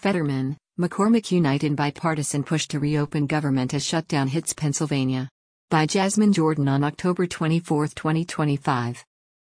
Fetterman, McCormick unite in bipartisan push to reopen government as shutdown hits Pennsylvania. By Jasmine Jordan on October 24, 2025.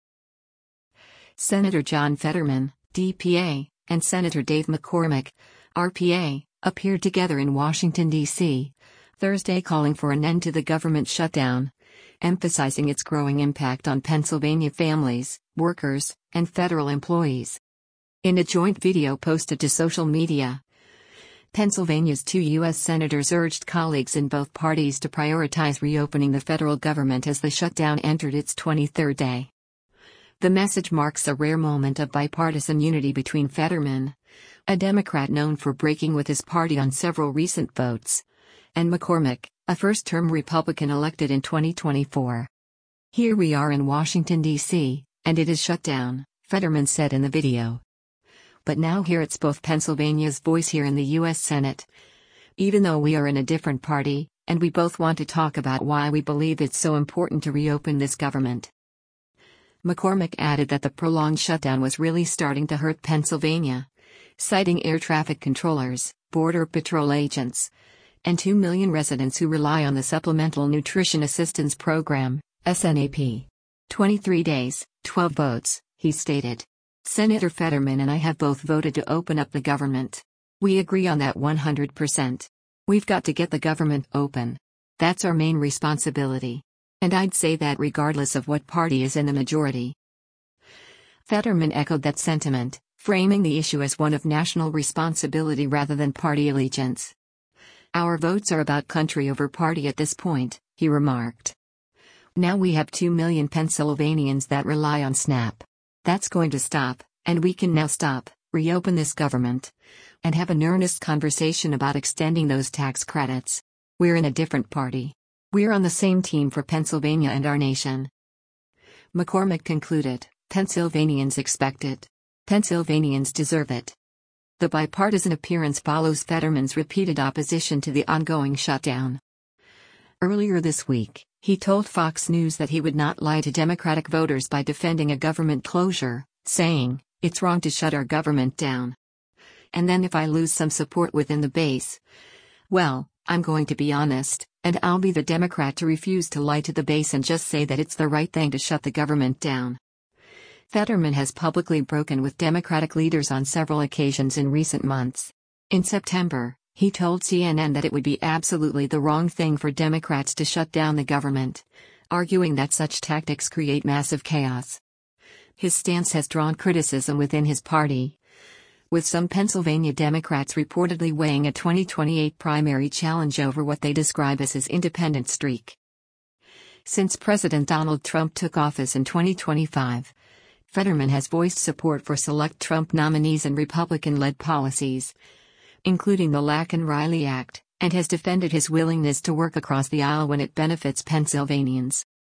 Senator John Fetterman, DPA, and Senator Dave McCormick, RPA, appeared together in Washington, D.C., Thursday calling for an end to the government shutdown, emphasizing its growing impact on Pennsylvania families, workers, and federal employees. In a joint video posted to social media, Pennsylvania's two U.S. senators urged colleagues in both parties to prioritize reopening the federal government as the shutdown entered its 23rd day. The message marks a rare moment of bipartisan unity between Fetterman, a Democrat known for breaking with his party on several recent votes, and McCormick, a first-term Republican elected in 2024. "Here we are in Washington, D.C., and it is shut down," Fetterman said in the video. "But now here it's both Pennsylvania's voice here in the U.S. Senate. Even though we are in a different party, and we both want to talk about why we believe it's so important to reopen this government." McCormick added that the prolonged shutdown was really starting to hurt Pennsylvania, citing air traffic controllers, Border Patrol agents, and 2 million residents who rely on the Supplemental Nutrition Assistance Program, SNAP. 23 days, 12 votes, he stated. "Senator Fetterman and I have both voted to open up the government. We agree on that 100%. We've got to get the government open. That's our main responsibility. And I'd say that regardless of what party is in the majority." Fetterman echoed that sentiment, framing the issue as one of national responsibility rather than party allegiance. "Our votes are about country over party at this point," he remarked. "Now we have 2 million Pennsylvanians that rely on SNAP. That's going to stop, and we can now reopen this government, and have an earnest conversation about extending those tax credits. We're in a different party. We're on the same team for Pennsylvania and our nation." McCormick concluded, "Pennsylvanians expect it. Pennsylvanians deserve it." The bipartisan appearance follows Fetterman's repeated opposition to the ongoing shutdown. Earlier this week, he told Fox News that he would not lie to Democratic voters by defending a government closure, saying, "It's wrong to shut our government down. And then if I lose some support within the base, well, I'm going to be honest, and I'll be the Democrat to refuse to lie to the base and just say that it's the right thing to shut the government down." Fetterman has publicly broken with Democratic leaders on several occasions in recent months. In September, he told CNN that it would be absolutely the wrong thing for Democrats to shut down the government, arguing that such tactics create massive chaos. His stance has drawn criticism within his party, with some Pennsylvania Democrats reportedly weighing a 2028 primary challenge over what they describe as his independent streak. Since President Donald Trump took office in 2025, Fetterman has voiced support for select Trump nominees and Republican-led policies, including the Laken-Riley Act, and has defended his willingness to work across the aisle when it benefits Pennsylvanians.